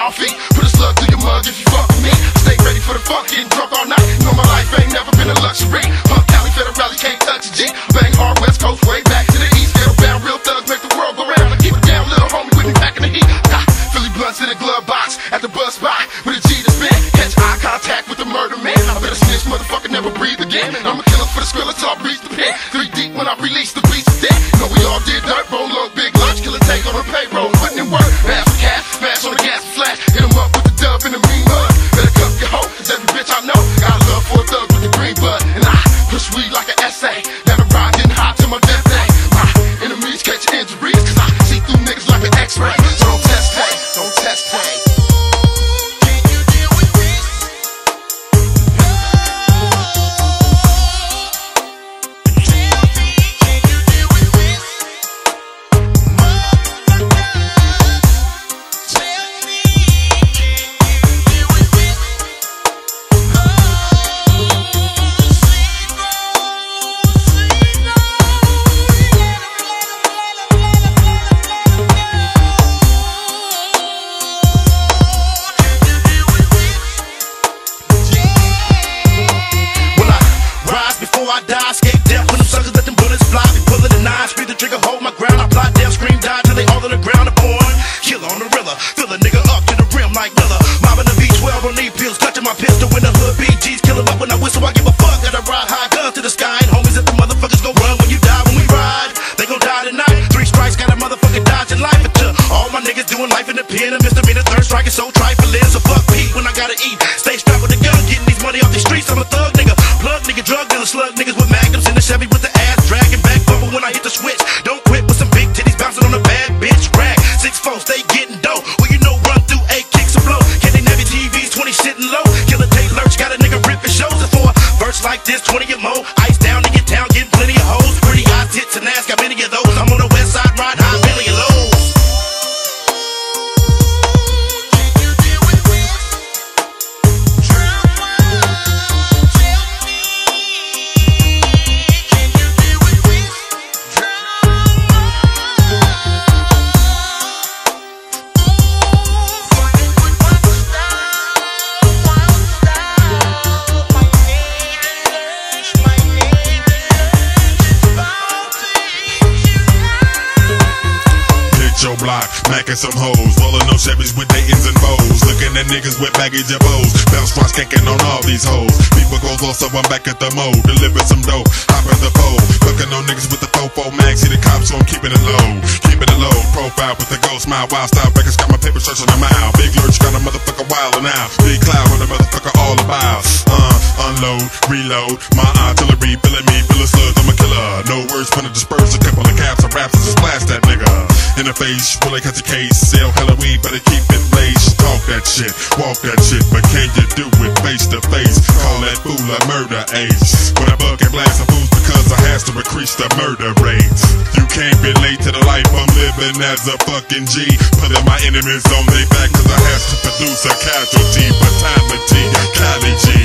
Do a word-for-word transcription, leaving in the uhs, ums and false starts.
all feet. Put a slug through your mug if you fuck with me. Stay ready for the funk, getting drunk all night. You know my life ain't never been a luxury. Punk Cali, Federale, can't touch a G. Bang hard, West Coast, way back to the east. Ghetto bound, real thugs make the world go round. I keep it down, little homie with me back in the heat. Ha, Philly blunts in a glove box at the bus spot with a G to spin. Catch eye contact with the murder man. I better snitch, motherfucker, never breathe again. I'm a killer for the skrilla till I reach the pin. Three deep when I release the beast is dead. You know we all did dirt, roll low, big lunch, killer take on the payroll, putting in work. Pass for cash, smash on the gas flash. Hit 'em up with the dub in the mean mud. Better cuff your hoe, cause every bitch I know got love for a thug with the green blood. And I push weed like an essay. Let it ride, getting hot till my death day. My enemies catch injuries, cause I see through niggas like an x-ray. So don't test pay, don't test pay. I die, escape death when them suckers let them bullets fly. Be pulling the nine, speed the trigger, hold my ground. I plot down, scream, die till they all on the ground. I'm born, killer on the rilla, fill a nigga up to the rim like Miller. Mobbing the V twelve on knee pills, clutching my pistol in the hood. B Gs kill 'em up when I whistle. I give a fuck. Gotta ride high, guns to the sky, and homies if the motherfuckers gon' run when you die. When we ride, they gon' die tonight. Three strikes, got a motherfucking dodging life. But to all my niggas doing life in the pen, a misdemeanor, third strike is so trifling. So fuck Pete when I gotta eat. Stay strapped with the gun, getting these money off the streets. I'm a thug nigga, plug nigga, drug dealer, slug niggas with magnums in the Chevy with the ass dragging back bubble when I hit the switch. Don't quit with some big titties bouncing on a bad bitch. Rag six four, stay getting dough. Well you know run through eight kicks and blow. Can they navy T Vs twenty sitting low? Killer Tate Lurch got a nigga ripping shows. And for a verse like this, twenty or more. Ice down in your town, getting plenty of hoes. Pretty eyes, tits and ass, got many of those. I'm on the west side, ride high, million lows. Block, macking some hoes, rolling no Chevys with Daytons and bows, looking at niggas with baggage and bows, bounce rock skanking on all these hoes. People go lost, so I'm back at the mode, delivering some dope, hop in the pole, looking on niggas with the fofo mag, see the cops, so I'm keeping it low, keeping it low, profile with the ghost smile, wild style records, got my paper searching a mile, Big Lurch got a motherfucker wildin' out, Big Cloud on the motherfucker all about, uh, unload, reload, my artillery, filling me, fill a slugs, I'm a killer, no words, finna disperse, a couple of caps, of raps, and just blast that nigga, in the face, will I catch a case, sell hella weed, better keep it laced, talk that shit, walk that shit, but can you do it face to face, call that fool a murder ace, when I buck and blast some fools because I has to increase the murder rates, you can't relate to the life I'm living as a fucking G, putting my enemies on their back cause I has to produce a casualty, fatality, Cali G.